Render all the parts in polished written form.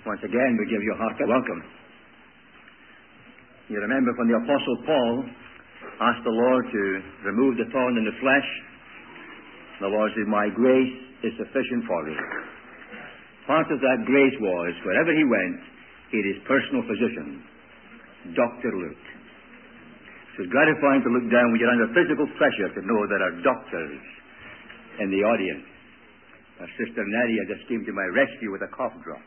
Once again, we give you a hearty welcome. You remember when the Apostle Paul asked the Lord to remove the thorn in the flesh, the Lord said, "My grace is sufficient for you." Part of that grace was, wherever he went, he had his personal physician, Dr. Luke. So it's gratifying to look down when you're under physical pressure to know there are doctors in the audience. Our Sister Nadia just came to my rescue with a cough drop.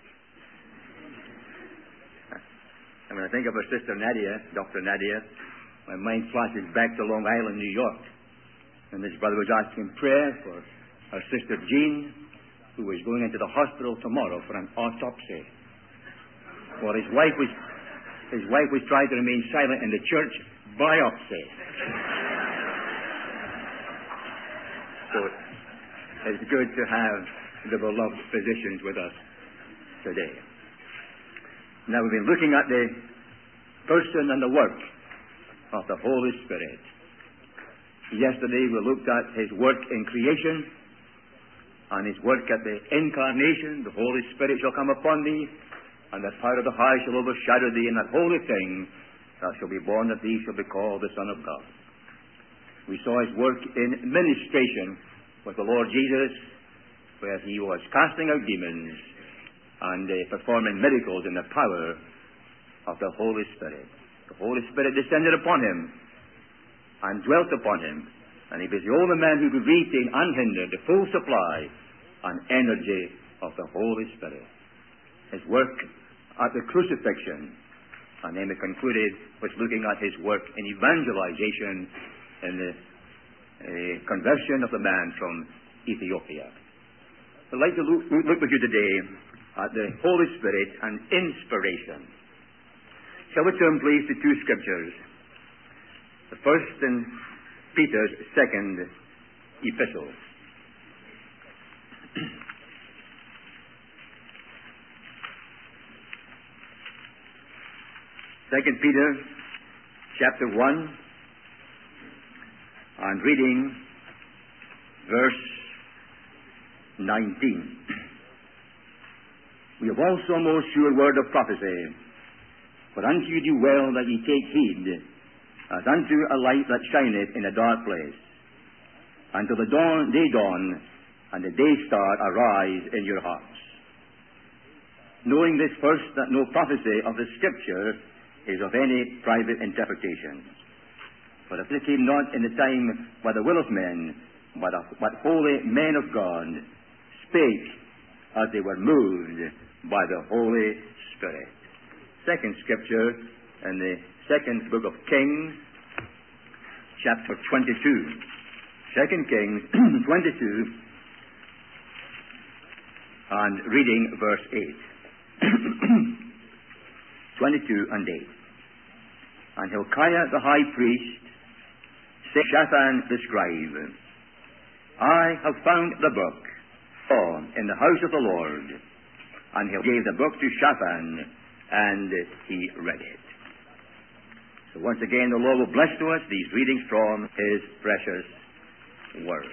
And when I think of our Sister Nadia, Dr. Nadia, my mind flashes back to Long Island, New York. And this brother was asking prayer for our Sister Jean, who was going into the hospital tomorrow for an autopsy. Well, his wife was trying to remain silent in the church biopsy. So it's good to have the beloved physicians with us today. Now, we've been looking at the person and the work of the Holy Spirit. Yesterday we looked at his work in creation and his work at the incarnation. The Holy Spirit shall come upon thee, and the power of the high shall overshadow thee, and that holy thing that shall be born of thee shall be called the Son of God. We saw his work in ministration with the Lord Jesus, where he was casting out demons and performing miracles in the power of the Holy Spirit. The Holy Spirit descended upon him and dwelt upon him, and he was the only man who could retain unhindered the full supply and energy of the Holy Spirit. His work at the crucifixion, and then we concluded with looking at his work in evangelization in the conversion of the man from Ethiopia. I'd like to look with you today at the Holy Spirit and inspiration. Shall we turn, please, to two scriptures? The first in Peter's second epistle. 2 Peter chapter 1, and reading verse 19. We have also a most sure word of prophecy, for unto you do well that ye take heed, as unto a light that shineth in a dark place, until the day dawn, and the day star arise in your hearts. Knowing this first, that no prophecy of the Scripture is of any private interpretation. For if it came not in the time by the will of men, but holy men of God spake as they were moved by the Holy Spirit. Second scripture in the second book of Kings, chapter 22. 2 Kings 22, and reading verse 8. 22 and 8. And Hilkiah the high priest said to Shaphan the scribe, I have found the book in the house of the Lord. And he gave the book to Shaphan, and he read it. So once again, the Lord will bless to us these readings from his precious word.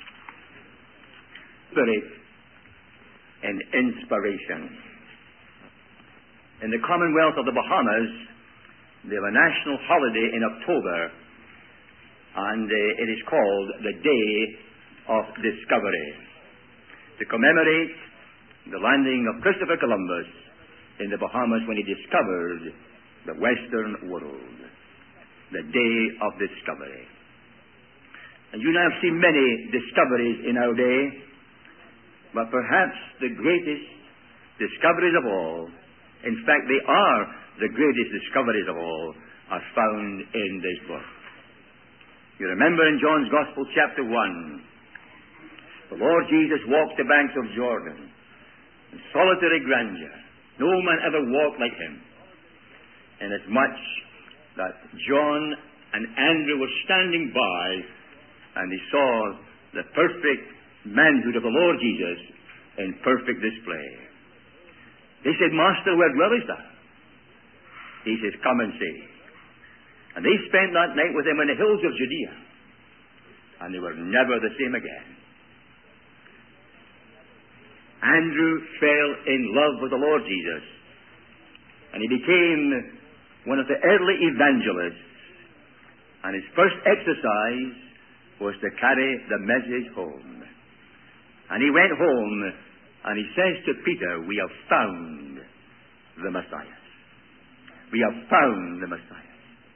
Spirit and inspiration. In the Commonwealth of the Bahamas, they have a national holiday in October, and it is called the Day of Discovery, to commemorate the landing of Christopher Columbus in the Bahamas when he discovered the Western world. The Day of Discovery. And you and I have seen many discoveries in our day, but perhaps the greatest discoveries of all, in fact, they are the greatest discoveries of all, are found in this book. You remember in John's Gospel, chapter 1, the Lord Jesus walked the banks of Jordan in solitary grandeur. No man ever walked like him. Inasmuch that John and Andrew were standing by, and they saw the perfect manhood of the Lord Jesus in perfect display. They said, Master, where dwellest thou? He says, come and see. And they spent that night with him in the hills of Judea, and they were never the same again. Andrew fell in love with the Lord Jesus, and he became one of the early evangelists. And his first exercise was to carry the message home. And he went home, and he says to Peter, "We have found the Messiah. We have found the Messiah,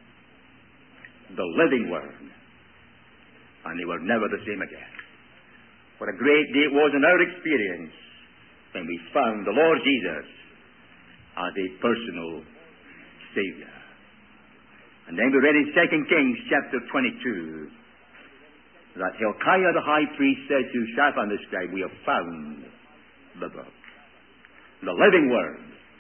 the living Word." And they were never the same again. What a great day it was in our experience when we found the Lord Jesus as a personal Savior. And then we read in 2 Kings chapter 22 that Hilkiah the high priest said to Shaphan the scribe, "We have found the book, the living Word,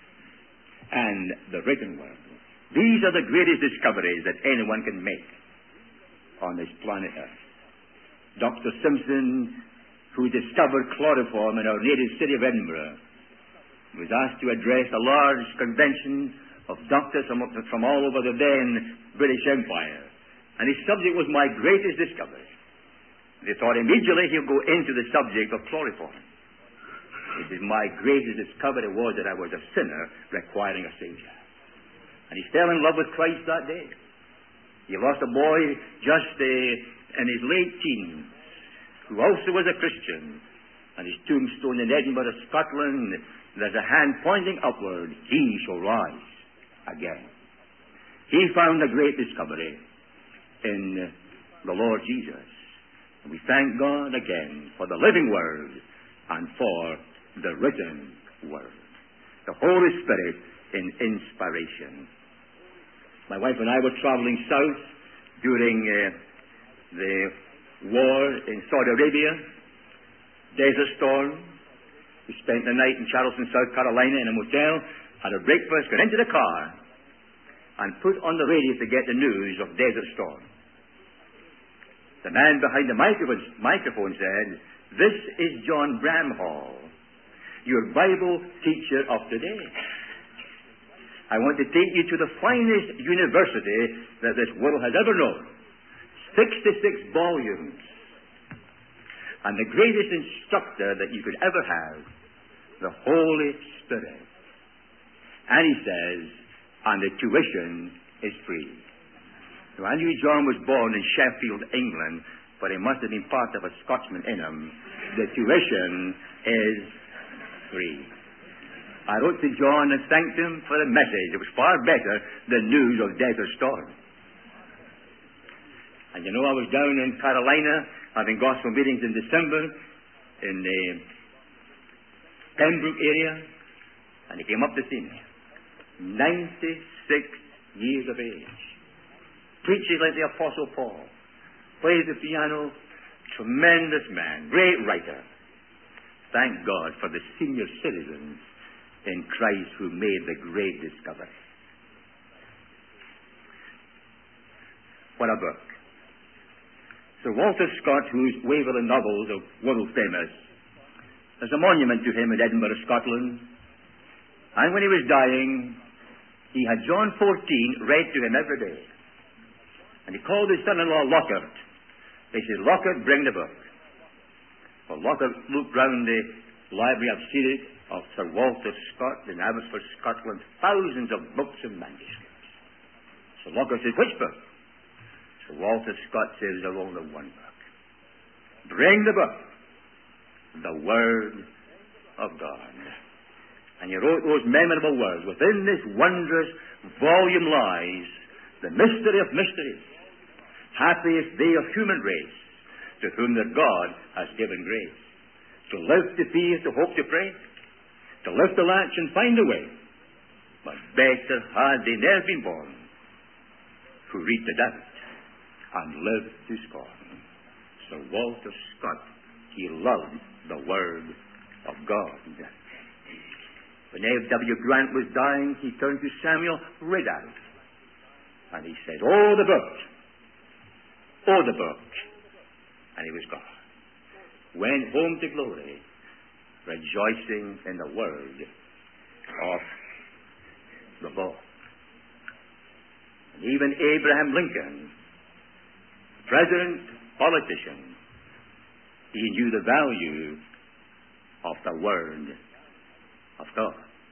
and the written Word." These are the greatest discoveries that anyone can make on this planet Earth. Dr. Simpson, who discovered chloroform in our native city of Edinburgh, was asked to address a large convention of doctors from all over the then British Empire. And his subject was "My greatest discovery." They thought immediately he'll go into the subject of chloroform. He said, "My greatest discovery was that I was a sinner requiring a Savior." And he fell in love with Christ that day. He lost a boy just in his late teens, who also was a Christian. And his tombstone in Edinburgh, Scotland, there's a hand pointing upward, "He shall rise again." He found a great discovery in the Lord Jesus. And we thank God again for the living Word and for the written Word. The Holy Spirit in inspiration. My wife and I were traveling south during the war in Saudi Arabia, Desert Storm. We spent the night in Charleston, South Carolina in a motel, had a breakfast, got into the car, and put on the radio to get the news of Desert Storm. The man behind the microphone said, "This is John Bramhall, your Bible teacher of today. I want to take you to the finest university that this world has ever known. 66 volumes. And the greatest instructor that you could ever have, the Holy Spirit." And he says, "And the tuition is free." So I knew John was born in Sheffield, England, but he must have been part of a Scotsman in him. The tuition is free. I wrote to John and thanked him for the message. It was far better than news of Desert Storm. And you know, I was down in Carolina having gospel meetings in December in the Pembroke area, and he came up to see me. 96 years of age. Preaching like the Apostle Paul. Plays the piano. Tremendous man. Great writer. Thank God for the senior citizens in Christ who made the great discovery. What a book. Sir Walter Scott, whose Waverley novels are world famous, there's a monument to him in Edinburgh, Scotland. And when he was dying, he had John 14 read to him every day. And he called his son-in-law Lockhart. He said, "Lockhart, bring the book." Well, Lockhart looked round the library, I've seen it, of Sir Walter Scott in Abbotsford, Scotland, thousands of books and manuscripts. So Lockhart said, "Which book?" Sir Walter Scott says, "There's only one book. Bring the book, the Word of God." And he wrote those memorable words, "Within this wondrous volume lies the mystery of mysteries. Happiest they of human race, to whom their God has given grace. To live to fear, to hope to pray, to lift the latch and find a way. But better had they ne'er been born, who read the doubt and live to scorn." Sir Walter Scott, he loved the Word of God. When F.W. Grant was dying, he turned to Samuel Ridout, and he said, "Oh, the book! Oh, the book!" And he was gone. Went home to glory, rejoicing in the word of the Lord. And even Abraham Lincoln, president, politician, he knew the value of the Word of God.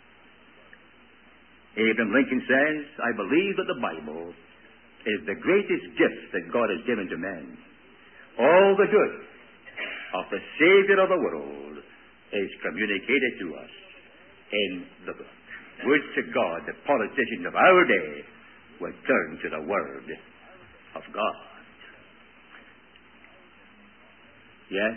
Abraham Lincoln says, I believe that the Bible is the greatest gift that God has given to men. All the good of the Savior of the world is communicated to us in the book. Would to God the politicians of our day would turn to the Word of God. Yes,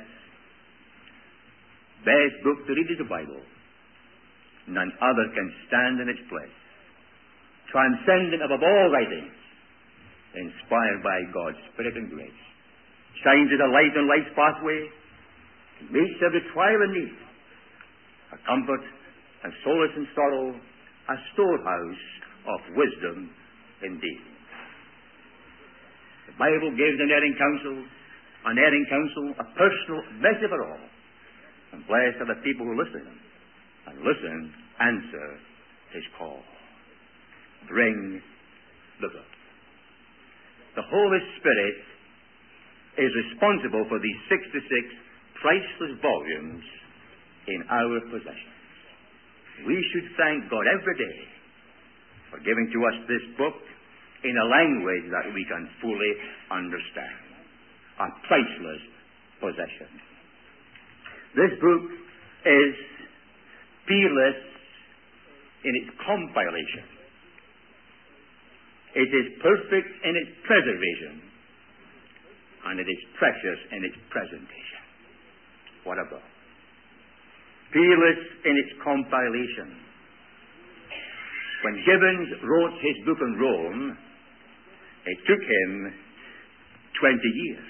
best book to read is the Bible. None other can stand in its place. Transcendent above all writings, inspired by God's Spirit and grace. Shines as a light on life's pathway, meets every trial and need, a comfort and solace in sorrow, a storehouse of wisdom indeed. The Bible gives an erring counsel, a personal message for all. And blessed are the people who listen, and answer his call. Bring the book. The Holy Spirit is responsible for these 66 priceless volumes in our possession. We should thank God every day for giving to us this book in a language that we can fully understand. A priceless possession. This book is peerless in its compilation. It is perfect in its preservation, and it is precious in its presentation. What a book. Peerless in its compilation. When Gibbons wrote his book on Rome, it took him 20 years.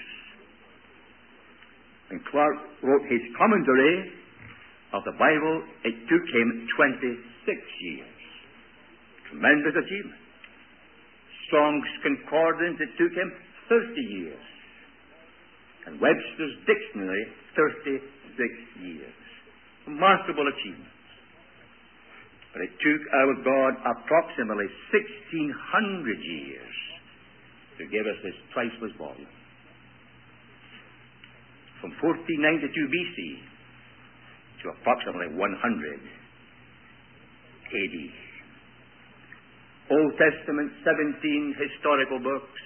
When Clark wrote his commentary of the Bible, it took him 26 years. Tremendous achievement. Strong's Concordance, it took him 30 years. And Webster's Dictionary, 36 years. Remarkable achievements. But it took our God approximately 1,600 years to give us this priceless volume. From 1492 BC to approximately 100 AD. Old Testament, 17 historical books,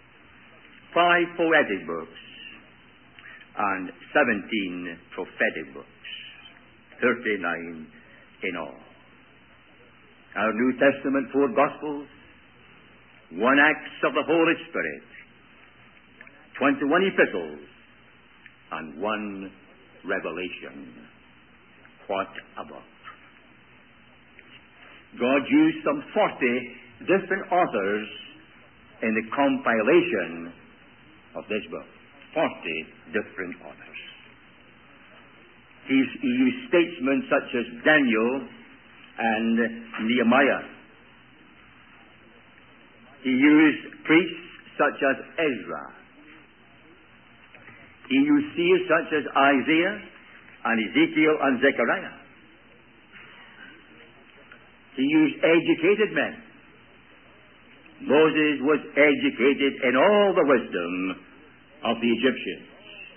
5 poetic books, and 17 prophetic books. 39 in all. Our New Testament, 4 Gospels, 1 Acts of the Holy Spirit, 21 epistles, and 1 Revelation. What a book. God used some 40 different authors in the compilation of this book. 40 different authors. He used statesmen such as Daniel and Nehemiah. He used priests such as Ezra. He used seers such as Isaiah and Ezekiel and Zechariah. He used educated men. Moses was educated in all the wisdom of the Egyptians.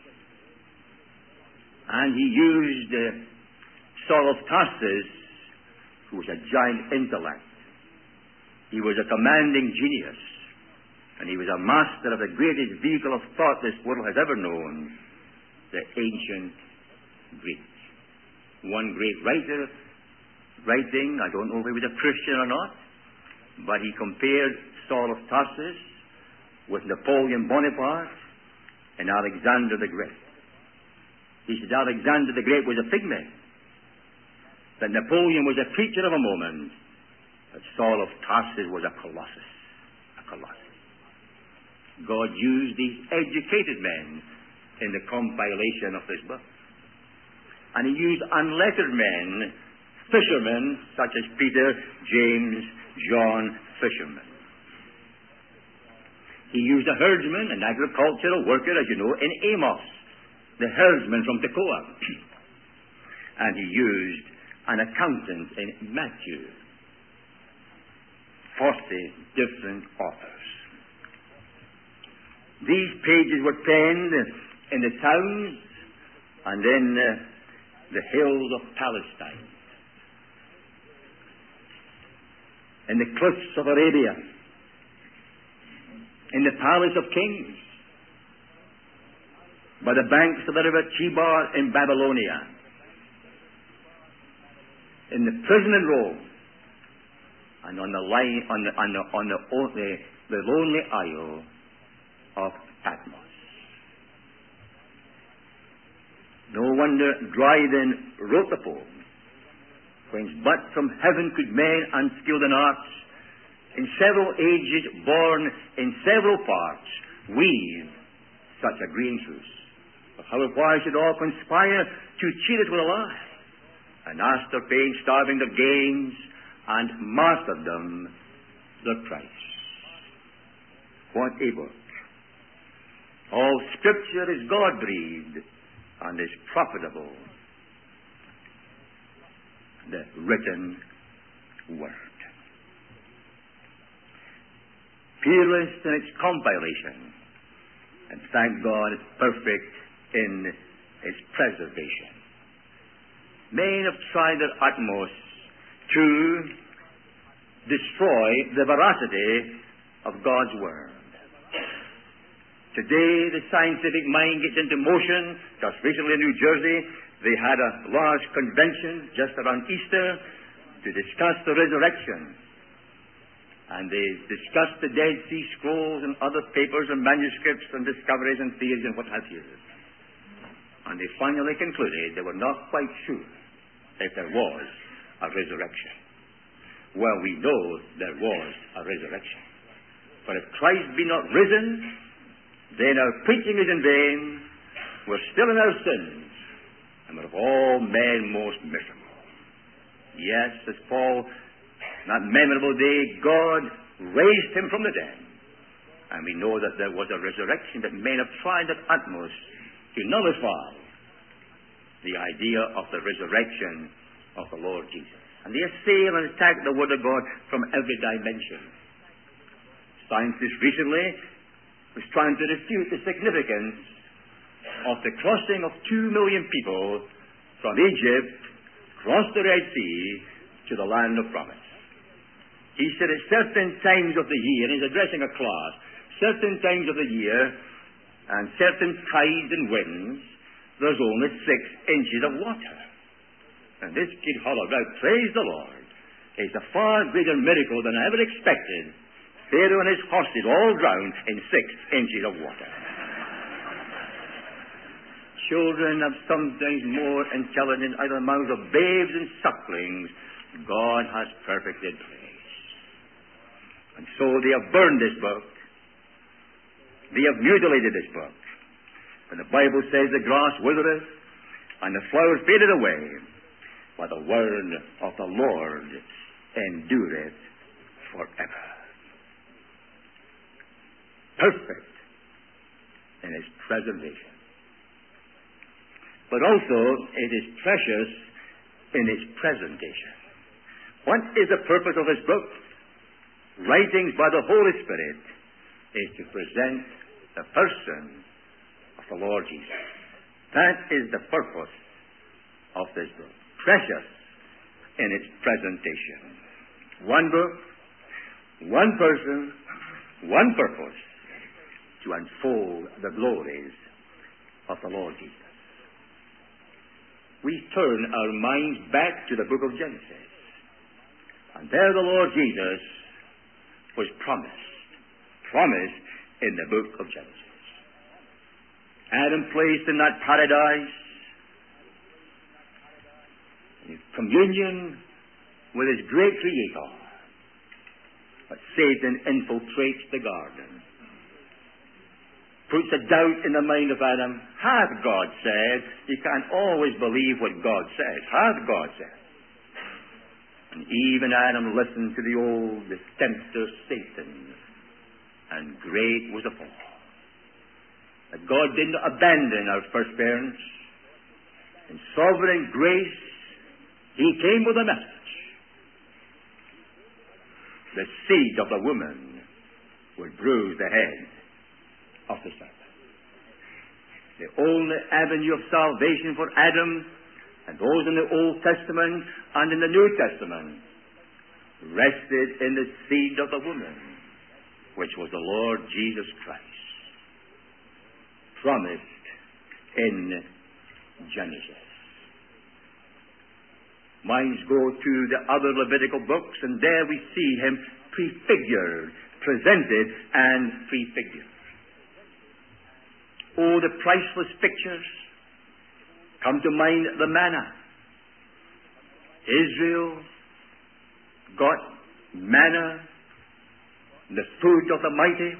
And he used Saul of Tarsus, who was a giant intellect. He was a commanding genius. And he was a master of the greatest vehicle of thought this world has ever known, the ancient Greek. One great writer writing, I don't know if he was a Christian or not, but he compared Saul of Tarsus with Napoleon Bonaparte and Alexander the Great. He said Alexander the Great was a pygmy, that Napoleon was a creature of a moment, but Saul of Tarsus was a colossus. A colossus. God used these educated men in the compilation of this book. And he used unlettered men, fishermen such as Peter, James, John, fishermen. He used a herdsman, an agricultural worker, as you know, in Amos, the herdsman from Tekoa. And he used an accountant in Matthew. 40 different authors. These pages were penned in the towns and in the hills of Palestine, in the cliffs of Arabia, in the palace of kings, by the banks of the river Chebar in Babylonia, in the prison in Rome, and on the lonely isle of Patmos. No wonder Dryden wrote the poem, whence but from heaven could men unskilled in arts, in several ages born in several parts, weave such a green truce. But how or why should all conspire to cheat it with a lie, and ask their pain, starving their gains, and martyrdom their price? What a book! All Scripture is God-breathed and is profitable, the written Word. Peerless in its compilation, and thank God it's perfect in its preservation. Men have tried their utmost to destroy the veracity of God's Word. Today, the scientific mind gets into motion. Just recently in New Jersey, they had a large convention just around Easter to discuss the resurrection. And they discussed the Dead Sea Scrolls and other papers and manuscripts and discoveries and theories and what have you. And they finally concluded they were not quite sure if there was a resurrection. Well, we know there was a resurrection. For if Christ be not risen, then our preaching is in vain, we're still in our sins, and we're of all men most miserable. Yes, as Paul, that memorable day, God raised him from the dead. And we know that there was a resurrection, that men have tried their utmost to nullify the idea of the resurrection of the Lord Jesus. And they assail and attack the Word of God from every dimension. Scientists recently was trying to refute the significance of the crossing of 2 million people from Egypt, across the Red Sea, to the land of promise. He said at certain times of the year, and he's addressing a class, certain times of the year, and certain tides and winds, there's only 6 inches of water. And this kid hollered out, praise the Lord. It's a far greater miracle than I ever expected. Pharaoh and his horses all drowned in 6 inches of water. Children have sometimes more intelligence out of the mouths of babes and sucklings. God has perfected praise. And so they have burned this book. They have mutilated this book. And the Bible says the grass withereth and the flowers fadeth away, but the word of the Lord endureth forever. Perfect in its preservation. But also, it is precious in its presentation. What is the purpose of this book? Writings by the Holy Spirit is to present the person of the Lord Jesus. That is the purpose of this book. Precious in its presentation. One book, one person, one purpose, to unfold the glories of the Lord Jesus. We turn our minds back to the book of Genesis. And there the Lord Jesus was promised in the book of Genesis. Adam placed in that paradise in communion with his great Creator. But Satan infiltrates the garden, puts a doubt in the mind of Adam. Hath God said? You can't always believe what God says. Hath God said? And even Adam listened to the old tempter Satan, and great was the fall. That God didn't abandon our first parents. In sovereign grace, He came with a message. The seed of the woman would bruise the head of the serpent. The only avenue of salvation for Adam and those in the Old Testament and in the New Testament rested in the seed of the woman, which was the Lord Jesus Christ, promised in Genesis. Minds go to the other Levitical books, and there we see him prefigured, presented, and prefigured. Oh, the priceless pictures come to mind. The manna. Israel got manna, the food of the mighty,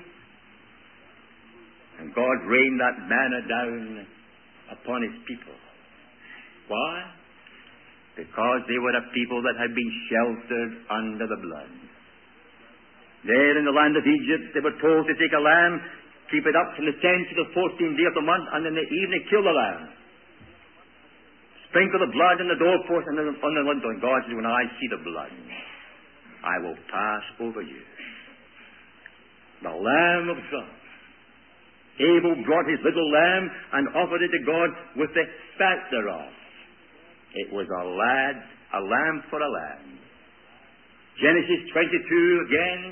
and God rained that manna down upon his people. Why? Because they were a people that had been sheltered under the blood. There in the land of Egypt, they were told to take a lamb, keep it up from the 10th to the 14th day of the month, and in the evening kill the lamb. Sprinkle the blood on the doorpost and on the lintel. And God said, when I see the blood, I will pass over you. The Lamb of God. Abel brought his little lamb and offered it to God with the fat thereof. It was a lamb for a lamb. Genesis 22 again.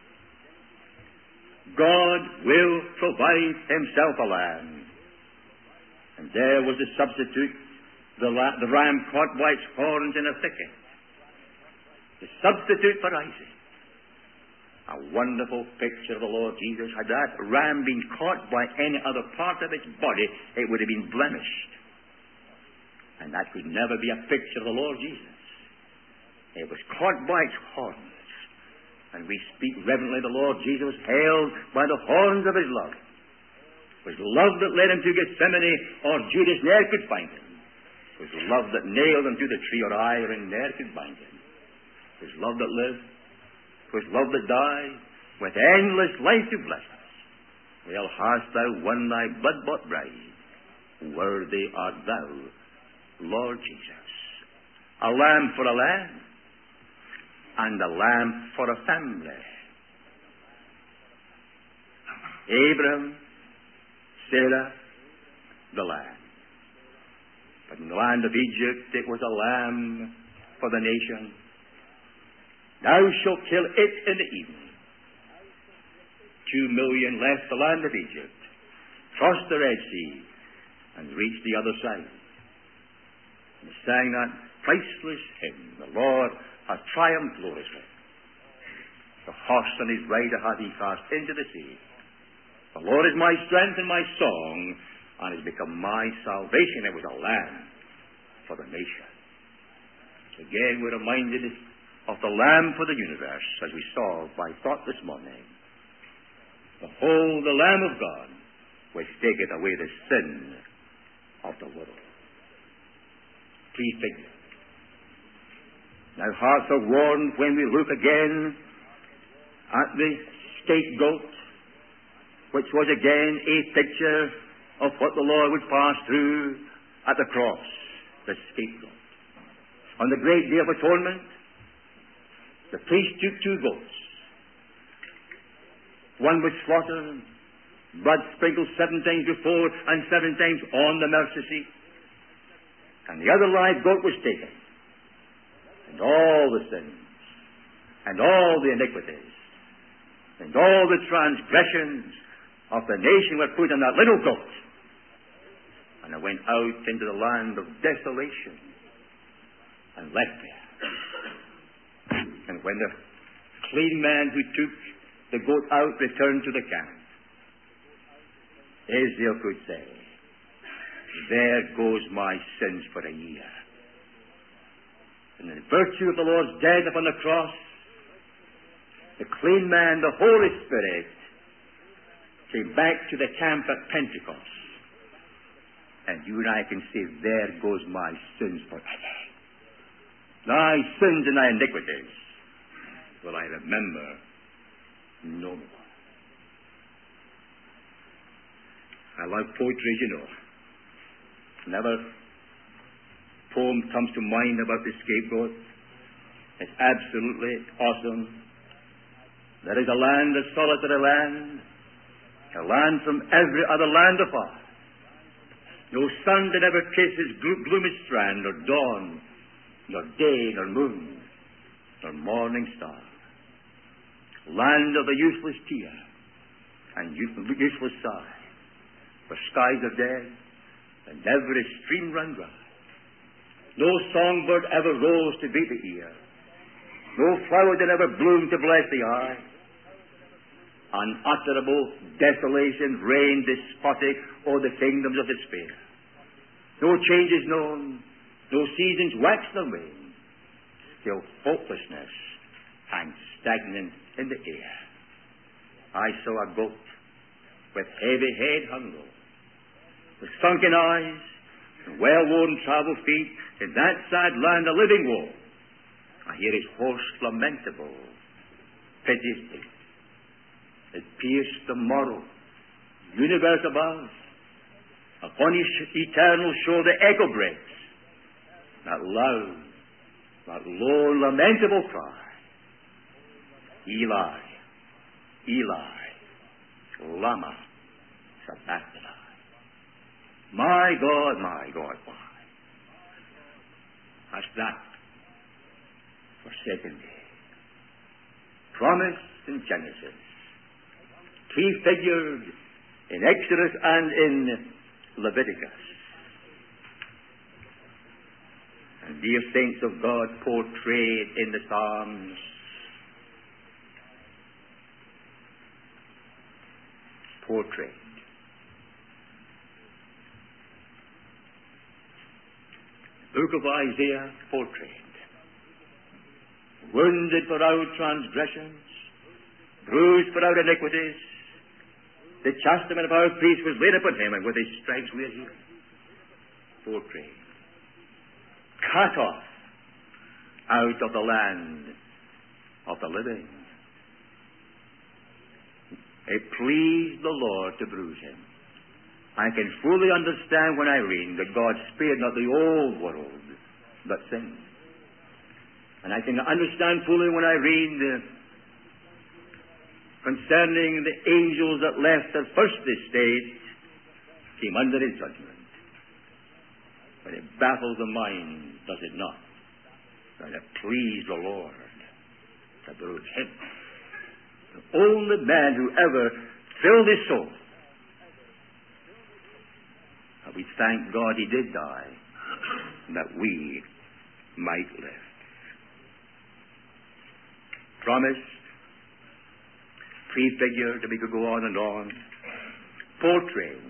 God will provide himself a lamb. And there was the substitute, the ram caught by its horns in a thicket. The substitute for Isaac. A wonderful picture of the Lord Jesus. Had that ram been caught by any other part of its body, it would have been blemished. And that could never be a picture of the Lord Jesus. It was caught by its horns. And we speak reverently, the Lord Jesus was held by the horns of his love. It was love that led him to Gethsemane, or Judas ne'er could find him. It was love that nailed him to the tree, or iron ne'er could bind him. It was love that lived. It was love that died, with endless life to bless us. Well, hast thou won thy blood-bought bride? Worthy art thou, Lord Jesus. A lamb for a lamb, and a lamb for a family. Abraham, Sarah, the lamb. But in the land of Egypt, it was a lamb for the nation. Thou shalt kill it in the evening. 2 million left the land of Egypt, crossed the Red Sea, and reached the other side. And sang that priceless hymn, the Lord hath triumphed gloriously. The horse and his rider hath he cast into the sea. The Lord is my strength and my song, and has become my salvation. It was a lamb for the nation. Again, we're reminded of the Lamb for the universe, as we saw by thought this morning. Behold, the Lamb of God, which taketh away the sin of the world. Prefigure. Now hearts are warmed when we look again at the scapegoat, which was again a picture of what the Lord would pass through at the cross, the scapegoat. On the great day of atonement, the priest took 2 goats. One was slaughtered, blood sprinkled 7 times before and 7 times on the mercy seat. And the other live goat was taken. And all the sins, and all the iniquities, and all the transgressions of the nation were put on that little goat. And it went out into the land of desolation and left there. And when the clean man who took the goat out returned to the camp, Israel could say, there goes my sins for a year. And in virtue of the Lord's death upon the cross, the clean man, the Holy Spirit, came back to the camp at Pentecost. And you and I can say, there goes my sins forever. Thy sins and thy iniquities will I remember no more. I love poetry, as you know. Never poem comes to mind about the scapegoat. It's absolutely awesome. There is a land, a solitary land, a land from every other land afar. No sun that ever kisses gloomy strand, nor dawn, nor day, nor moon, nor morning star. Land of the useless tear and useless sigh, where skies are dead and every stream ran dry. No songbird ever rose to beat the ear, no flower that ever bloomed to bless the eye. Unutterable desolation reigned despotic o'er the kingdoms of despair. No changes known, no seasons waxed nor waned, still hopelessness hangs stagnant in the air. I saw a goat with heavy head hung low, with sunken eyes and well-worn travel feet, in that sad land a living woe. I hear his hoarse lamentable, piteous beat. It pierced the morrow, universe above. Upon his eternal shore the echo breaks, that loud, that low, lamentable cry. Eli, Eli, lama sabachthani. My God, why hast thou forsaken me? Promise in Genesis, prefigured in Exodus and in Leviticus. And dear saints of God, portrayed in the Psalms, portrayed. Book of Isaiah, portrayed. Wounded for our transgressions, bruised for our iniquities, the chastisement of our peace was laid upon him, and with his stripes we are healed. Portrayed. Cut off out of the land of the living. It pleased the Lord to bruise him. I can fully understand when I read that God spared not the old world, but sin. And I can understand fully when I read concerning the angels that left their first estate, came under his judgment. But it baffles the mind, does it not? That it pleased the Lord to bruise him. The only man who ever filled his soul. And we thank God he did die, that we might live. Promised, prefigured, we could go on and on, portrayed.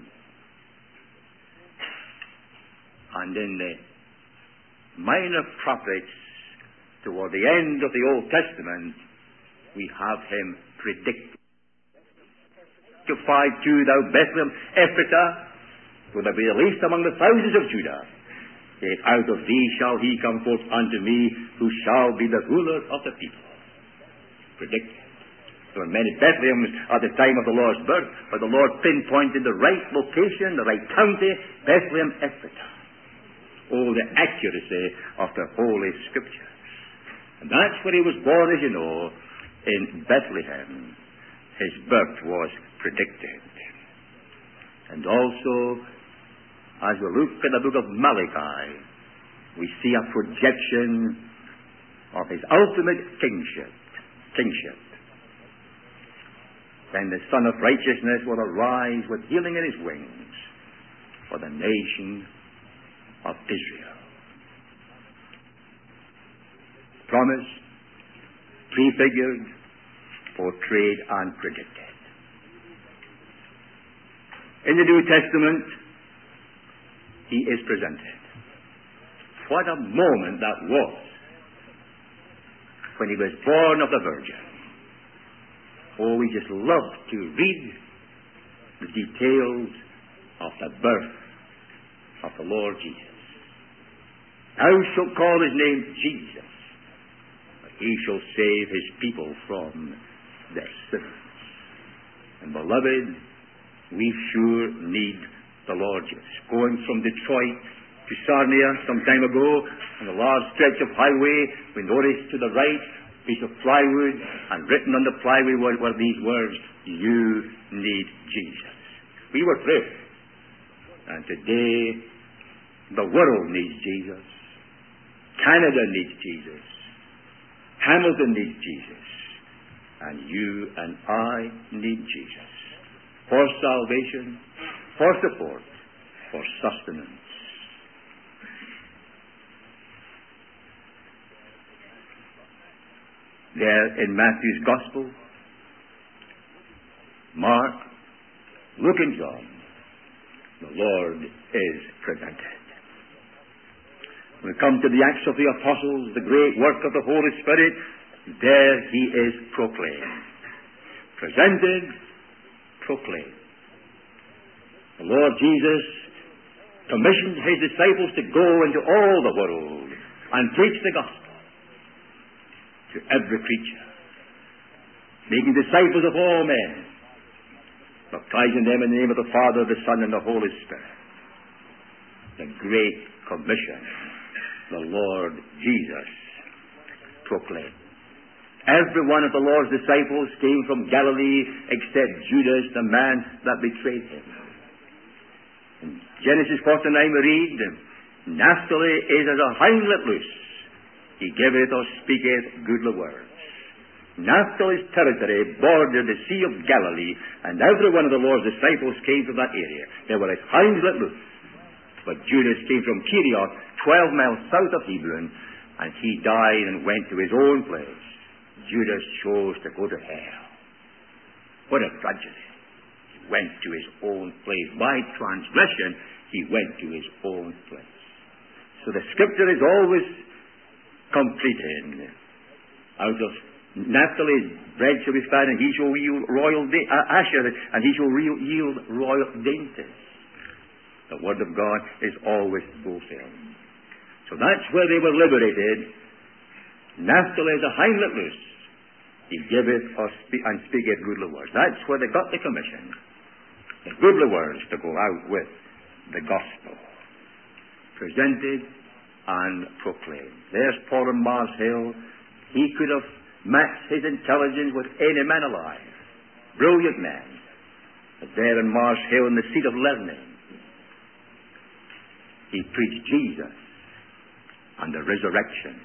And in the minor prophets, toward the end of the Old Testament, we have him predicted. To 5:2, thou Bethlehem Ephratah, will there be the least among the thousands of Judah. Yet out of thee shall he come forth unto me, who shall be the ruler of the people. Predicted. There were many Bethlehems at the time of the Lord's birth, but the Lord pinpointed the right location, the right county, Bethlehem Ephratah. Oh, the accuracy of the Holy Scriptures. And that's where he was born, as you know, in Bethlehem. His birth was predicted. And also, as we look at the book of Malachi, we see a projection of his ultimate kingship. Then the Son of Righteousness will arise with healing in his wings for the nation of Israel. Promised, prefigured, portrayed, and predicted. In the New Testament, he is presented. What a moment that was when he was born of the Virgin. Oh, we just love to read the details of the birth of the Lord Jesus. Thou shalt call his name Jesus, but he shall save his people from their sins. And beloved, we sure need the Lord Jesus. Going from Detroit to Sarnia some time ago, on a large stretch of highway, we noticed to the right a piece of plywood, and written on the plywood were these words, "You need Jesus." We were thrilled. And today, the world needs Jesus. Canada needs Jesus. Hamilton needs Jesus. And you and I need Jesus. For salvation, for support, for sustenance. There in Matthew's Gospel, Mark, Luke, and John, the Lord is presented. When we come to the Acts of the Apostles, the great work of the Holy Spirit, there he is proclaimed. Presented, proclaimed. The Lord Jesus commissioned his disciples to go into all the world and preach the gospel to every creature, making disciples of all men, baptizing them in the name of the Father, the Son, and the Holy Spirit. The Great Commission, the Lord Jesus proclaimed. Every one of the Lord's disciples came from Galilee except Judas, the man that betrayed him. In Genesis 49 we read, Naphtali is as a hind let loose. He giveth or speaketh goodly words. Naphtali's territory bordered the Sea of Galilee, and every one of the Lord's disciples came from that area. They were as hinds let loose. But Judas came from Kerioth, 12 miles south of Hebron, and he died and went to his own place. Judas chose to go to hell. What a tragedy. He went to his own place. By transgression, he went to his own place. So the scripture is always completed. Out of Naphtali's bread shall be fat, and he shall yield royal Asher, and he shall yield royal dainties. The word of God is always fulfilled. So that's where they were liberated. Naphtali is a hind let loose. He giveth and speaketh goodly words. That's where they got the commission. The goodly words to go out with the gospel. Presented and proclaimed. There's Paul on Mars Hill. He could have matched his intelligence with any man alive. Brilliant man. But there on Mars Hill in the seat of learning, he preached Jesus and the resurrection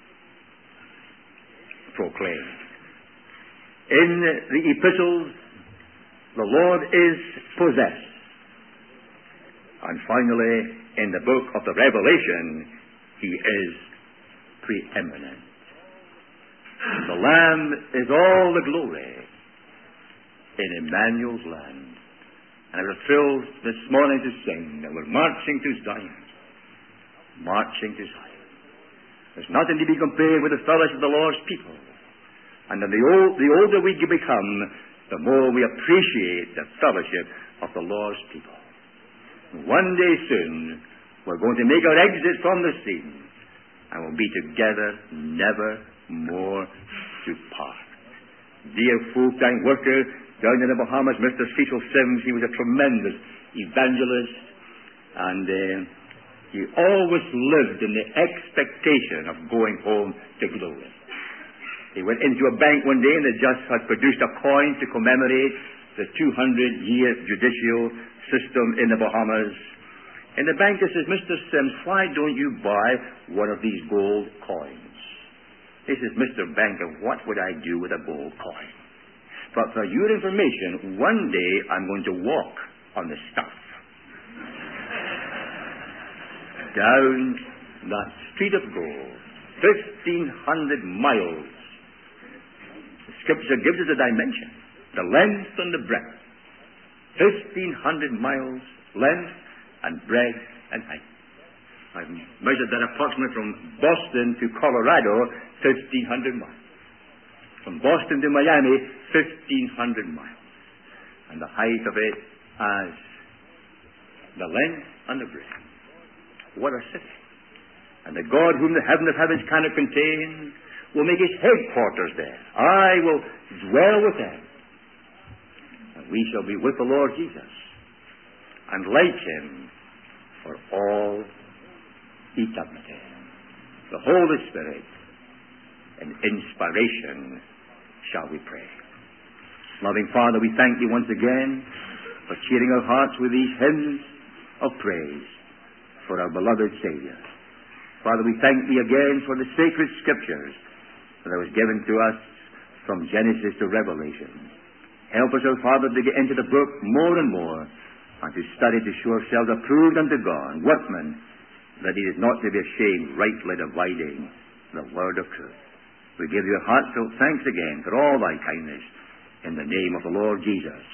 proclaimed. In the epistles, the Lord is possessed. And finally, in the book of the Revelation, he is preeminent. The Lamb is all the glory in Emmanuel's land. And I was thrilled this morning to sing that we're marching to Zion. Marching to Zion. There's nothing to be compared with the fellowship of the Lord's people. And then the older we become, the more we appreciate the fellowship of the Lord's people. One day soon, we're going to make our exit from the scene, and we'll be together, never more to part. Dear full-time worker down in the Bahamas, Mr. Cecil Sims, he was a tremendous evangelist, and he always lived in the expectation of going home to glory. He went into a bank one day and they just had produced a coin to commemorate the 200-year judicial system in the Bahamas. And the banker says, Mr. Sims, why don't you buy one of these gold coins? He says, Mr. Banker, what would I do with a gold coin? But for your information, one day I'm going to walk on the stuff. Down that street of gold, 1,500 miles. The Scripture gives us a dimension, the length and the breadth. 1,500 miles length and breadth and height. I've measured that approximately from Boston to Colorado, 1,500 miles. From Boston to Miami, 1,500 miles. And the height of it as the length and the breadth. What a city. And the God whom the heaven of heavens cannot contain will make his headquarters there. I will dwell with them. And we shall be with the Lord Jesus and like him for all eternity. The Holy Spirit and inspiration shall we pray. Loving Father, we thank you once again for cheering our hearts with these hymns. of praise for our beloved Savior. Father, we thank Thee again for the sacred Scriptures that was given to us from Genesis to Revelation. Help us, O Father, to get into the book more and more, and to study to show ourselves approved unto God, workmen that He is not to be ashamed, rightly dividing the word of truth. We give You heartfelt thanks again for all Thy kindness, in the name of the Lord Jesus.